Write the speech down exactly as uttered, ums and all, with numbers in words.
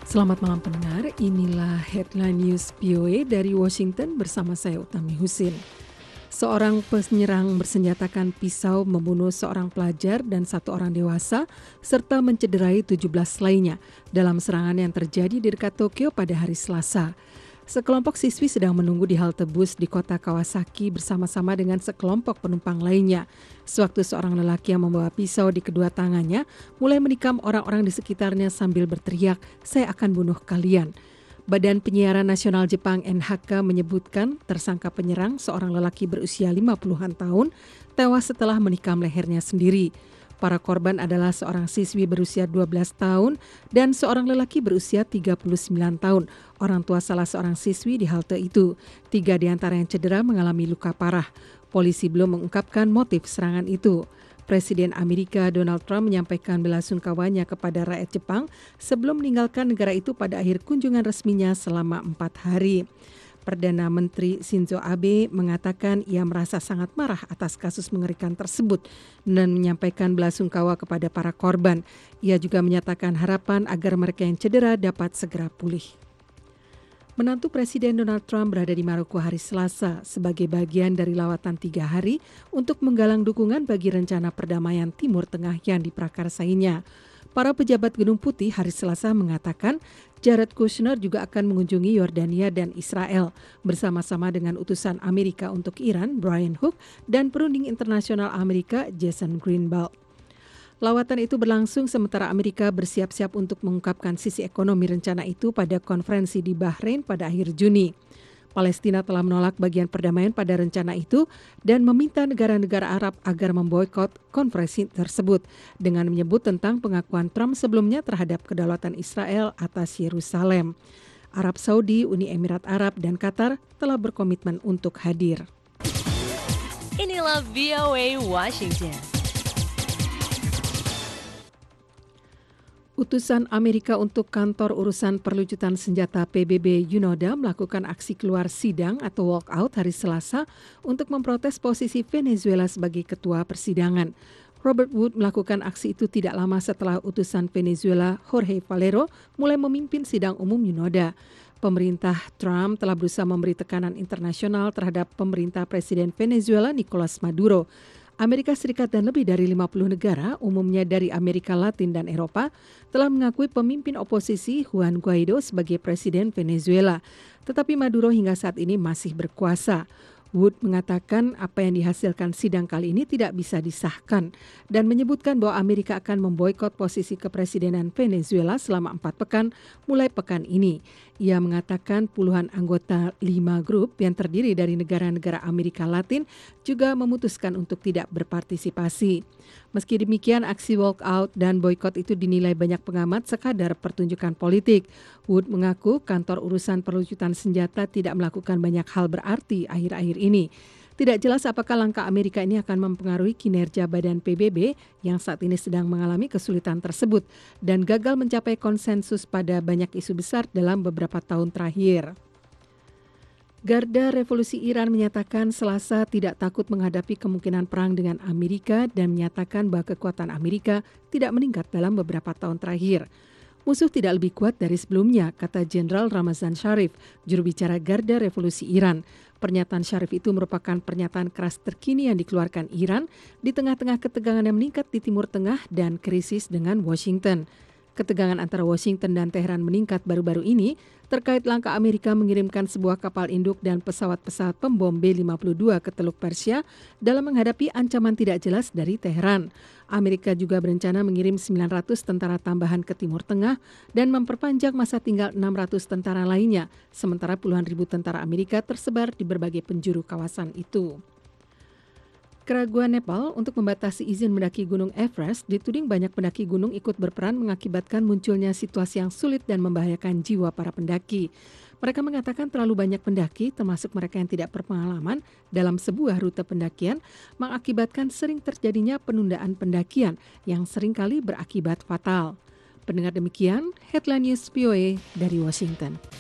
Selamat malam pendengar, inilah Headline News V O A dari Washington bersama saya Utami Husin. Seorang penyerang bersenjatakan pisau membunuh seorang pelajar dan satu orang dewasa serta mencederai tujuh belas lainnya dalam serangan yang terjadi di dekat Tokyo pada hari Selasa. Sekelompok siswi sedang menunggu di halte bus di kota Kawasaki bersama-sama dengan sekelompok penumpang lainnya. Sewaktu seorang lelaki yang membawa pisau di kedua tangannya mulai menikam orang-orang di sekitarnya sambil berteriak, "Saya akan bunuh kalian." Badan Penyiaran Nasional Jepang N H K menyebutkan tersangka penyerang seorang lelaki berusia lima puluhan tahun tewas setelah menikam lehernya sendiri. Para korban adalah seorang siswi berusia dua belas tahun dan seorang lelaki berusia tiga puluh sembilan tahun, orang tua salah seorang siswi di halte itu. Tiga di antara yang cedera mengalami luka parah. Polisi belum mengungkapkan motif serangan itu. Presiden Amerika Donald Trump menyampaikan belasungkawanya kepada rakyat Jepang sebelum meninggalkan negara itu pada akhir kunjungan resminya selama empat hari. Perdana Menteri Shinzo Abe mengatakan ia merasa sangat marah atas kasus mengerikan tersebut dan menyampaikan belasungkawa kepada para korban. Ia juga menyatakan harapan agar mereka yang cedera dapat segera pulih. Menantu Presiden Donald Trump berada di Maroko hari Selasa sebagai bagian dari lawatan tiga hari untuk menggalang dukungan bagi rencana perdamaian Timur Tengah yang diprakarsainya. Para pejabat Gedung Putih hari Selasa mengatakan Jared Kushner juga akan mengunjungi Yordania dan Israel bersama-sama dengan utusan Amerika untuk Iran, Brian Hook, dan perunding internasional Amerika, Jason Greenblatt. Lawatan itu berlangsung sementara Amerika bersiap-siap untuk mengungkapkan sisi ekonomi rencana itu pada konferensi di Bahrain pada akhir Juni. Palestina telah menolak bagian perdamaian pada rencana itu dan meminta negara-negara Arab agar memboikot konferensi tersebut dengan menyebut tentang pengakuan Trump sebelumnya terhadap kedaulatan Israel atas Yerusalem. Arab Saudi, Uni Emirat Arab, dan Qatar telah berkomitmen untuk hadir. Inilah V O A Washington. Utusan Amerika untuk Kantor Urusan Perlucutan Senjata P B B UNODA melakukan aksi keluar sidang atau walkout hari Selasa untuk memprotes posisi Venezuela sebagai ketua persidangan. Robert Wood melakukan aksi itu tidak lama setelah utusan Venezuela Jorge Valero mulai memimpin sidang umum UNODA. Pemerintah Trump telah berusaha memberi tekanan internasional terhadap pemerintah Presiden Venezuela Nicolas Maduro. Amerika Serikat dan lebih dari lima puluh negara, umumnya dari Amerika Latin dan Eropa, telah mengakui pemimpin oposisi Juan Guaido sebagai Presiden Venezuela. Tetapi Maduro hingga saat ini masih berkuasa. Wood mengatakan apa yang dihasilkan sidang kali ini tidak bisa disahkan dan menyebutkan bahwa Amerika akan memboikot posisi kepresidenan Venezuela selama empat pekan mulai pekan ini. Ia mengatakan puluhan anggota lima grup yang terdiri dari negara-negara Amerika Latin juga memutuskan untuk tidak berpartisipasi. Meski demikian, aksi walkout dan boikot itu dinilai banyak pengamat sekadar pertunjukan politik. Wood mengaku kantor urusan perlucutan senjata tidak melakukan banyak hal berarti akhir-akhir ini. Tidak jelas apakah langkah Amerika ini akan mempengaruhi kinerja badan P B B yang saat ini sedang mengalami kesulitan tersebut dan gagal mencapai konsensus pada banyak isu besar dalam beberapa tahun terakhir. Garda Revolusi Iran menyatakan Selasa tidak takut menghadapi kemungkinan perang dengan Amerika dan menyatakan bahwa kekuatan Amerika tidak meningkat dalam beberapa tahun terakhir. Musuh tidak lebih kuat dari sebelumnya, kata Jenderal Ramazan Sharif, juru bicara Garda Revolusi Iran. Pernyataan Sharif itu merupakan pernyataan keras terkini yang dikeluarkan Iran di tengah-tengah ketegangan yang meningkat di Timur Tengah dan krisis dengan Washington. Ketegangan antara Washington dan Teheran meningkat baru-baru ini terkait langkah Amerika mengirimkan sebuah kapal induk dan pesawat-pesawat pembom B lima puluh dua ke Teluk Persia dalam menghadapi ancaman tidak jelas dari Teheran. Amerika juga berencana mengirim sembilan ratus tentara tambahan ke Timur Tengah dan memperpanjang masa tinggal enam ratus tentara lainnya, sementara puluhan ribu tentara Amerika tersebar di berbagai penjuru kawasan itu. Keraguan Nepal untuk membatasi izin mendaki Gunung Everest dituding banyak pendaki gunung ikut berperan mengakibatkan munculnya situasi yang sulit dan membahayakan jiwa para pendaki. Mereka mengatakan terlalu banyak pendaki, termasuk mereka yang tidak berpengalaman dalam sebuah rute pendakian, mengakibatkan sering terjadinya penundaan pendakian yang seringkali berakibat fatal. Pendengar demikian, Headline News V O A dari Washington.